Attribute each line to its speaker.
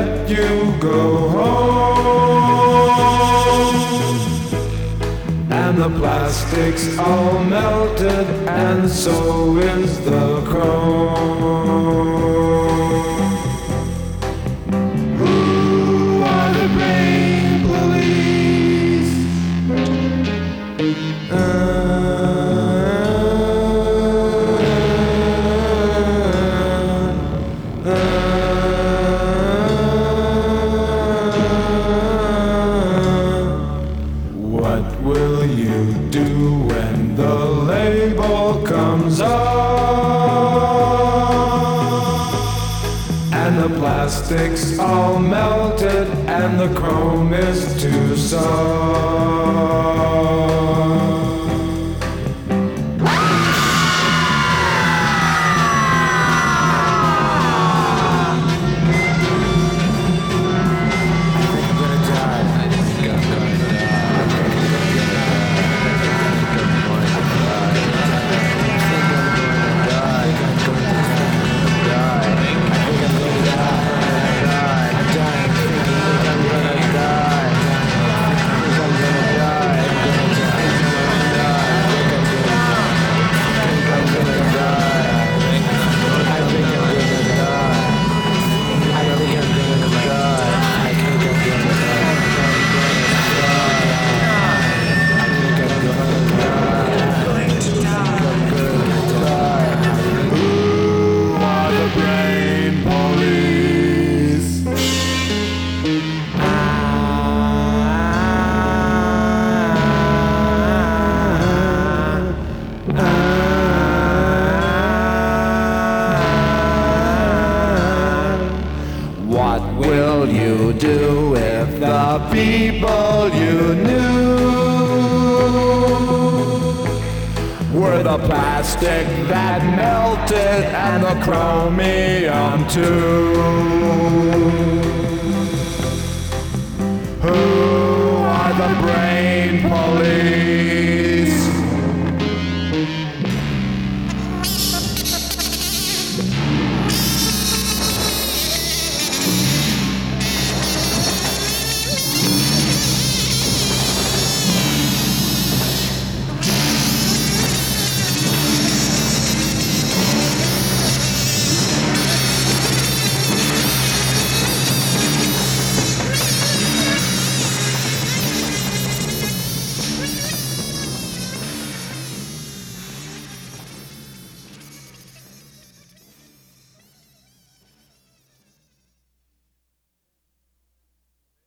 Speaker 1: let you go home. And the plastic's all melted, and so is the chrome. Who are the brain police? What will you do when the label comes off? And the plastic's all melted, and the chrome is too soft. What will you do if the people you knew were the plastic that melted and the chromium too?